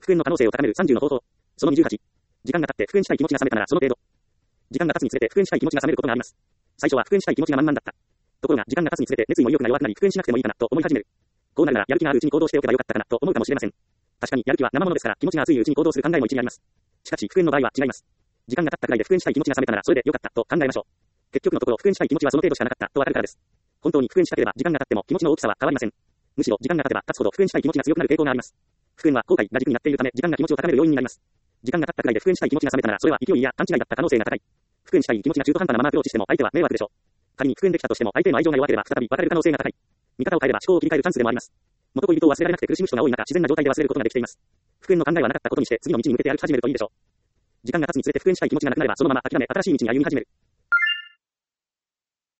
復縁の可能性を高める30の方法。その28。時間が経って復縁したい気持ちが冷めたならその程度。時間が経つにつれて復縁したい気持ちが冷めることがあります。最初は復縁したい気持ちが満々だった。ところが時間が経つにつれて熱意も意欲が弱くなり復縁しなくてもいいかなと思い始める。こうなるならやる気があるうちに行動しておけばよかったかなと思うかもしれません。確かにやる気は生ものですから気持ちが熱いうちに行動する考えも一理あります。しかし復縁の場合は違います。時間が経ったくらいで復縁したい気持ちが冷めたならそれでよかったと考えましょう。結局のところ復縁したい気持ちはその程度しかなかったとわかるからです。本当に復縁したければ時間が経っても気持ちの大きさは変わりません。むしろ時間が経てば経つほど復縁したい気持ちが強くなる傾向があります。復縁は後悔が軸になっているため時間が気持ちを高める要因になります。時間が経ったくらいで復縁したい気持ちが冷めたならそれは勢いや勘違いだった可能性が高い。復縁したい気持ちが中途半端なままアプローチしても相手は迷惑でしょう。仮に復縁できたとしても相手への愛情が弱ければ再び別れる可能性が高い。見方を変えれば思考を切り替えるチャンスでもあります。元恋人を忘れられなくて苦しむ人が多い中自然な状態で忘れることができています。復縁の考えはなかったことにして次の道に向けて歩き始めるといいでしょう。時間が経つにつれて復縁したい気持ちがなくなればそのまま諦め新しい道に歩み始める。